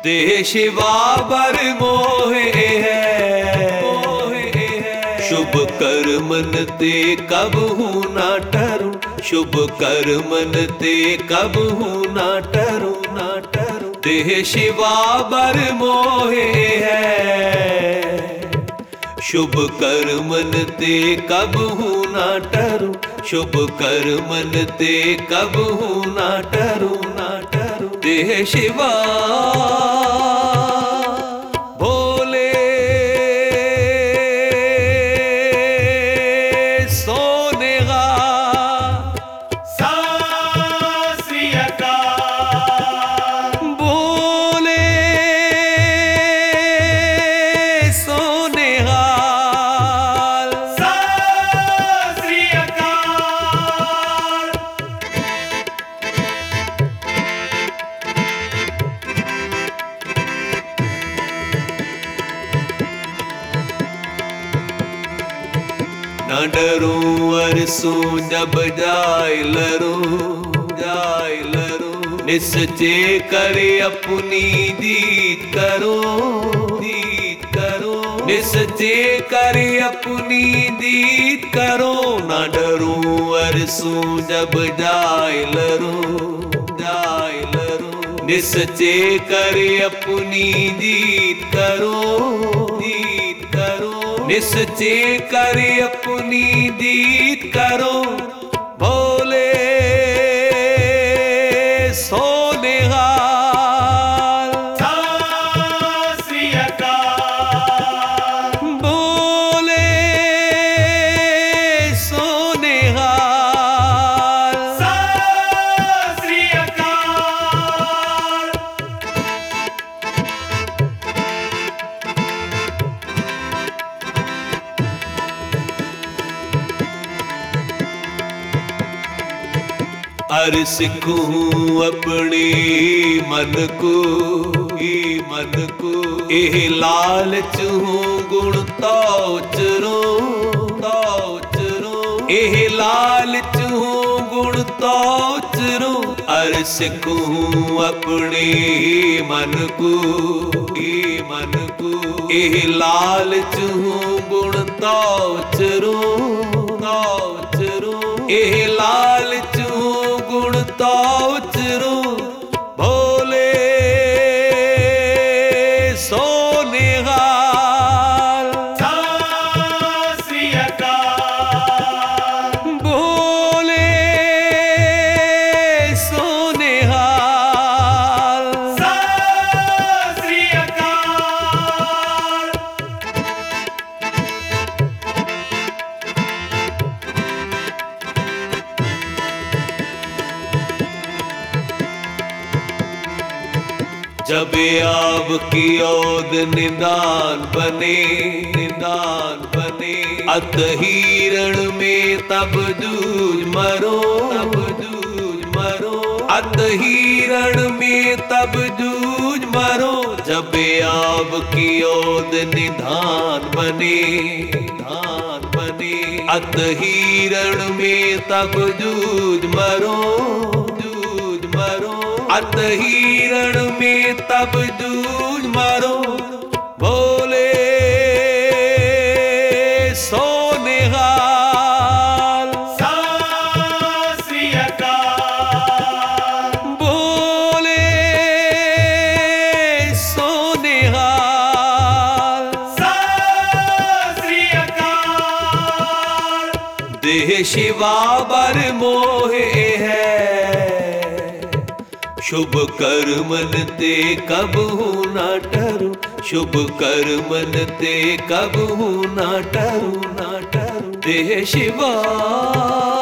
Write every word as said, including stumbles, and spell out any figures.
देह शिवा बर मोहे है, शुभ कर्मन ते कब हूँ ना टरूं, शुभ कर्मन ते कब हूँ ना टरूं, ना टरूं। देह शिवा बर मोहे है, शुभ कर्मन ते कब हूँ ना टरूं, शुभ कर्मन ते कब हूँ ना टरूं, ना टरूं। देह शिवा भोले सोनेगा सत श्री अकाल, भोले सोनेगा सत श्री अकाल। न डरूं अरसूं जब जाय लरूं, जाय लरूं। निश्चय करे अपनी जीत करो, जीत करो। निश्चय करे अपनी जीत करो। न डरूं अरसूं जब जाय लरूं, जाय लरूं। निश्चय करे अपनी जीत करो, जीत करो। निश्चय करे अपनी जीत करो। भोले सोनेहाल सत श्री अकाल, भोले सोनेहाल सत श्री अकाल। अर सिखूं अपने मन को, ही मन को। एह लालच हूँ गुण तो चरो, तो चरो। एह लालच हूँ गुण तो चरो। अर सिखूं अपने मन को, ही मन को। एह लालच हूँ गुण तो चरो, तो चरो। एह लालच हूँ गुण तो चरो। भोले सोनेहाल सत श्री अकाल, भोले सोनेहाल सत श्री अकाल। जब आब की ओद निदान बने, निदान बने। अत हिरण में तब जूझ मरो, तब जूझ मरो। अत हिरण में तब जूझ मरो। जब आब की ओद निधान बने, धान बने। अत हिरण में तब जूझ मरो, जूझ मरो। अत हिरण में तब जूझ मरो। भोले सोनेहाल सत श्री अकाल, भोले सोनेहाल सत श्री अकाल। देह शिवा बर मोहे है, शुभ कर्मन ते कब हूँ ना टरूं, शुभ कर्मन ते कब हूँ ना टरूं, ना टरूं। देह शिवा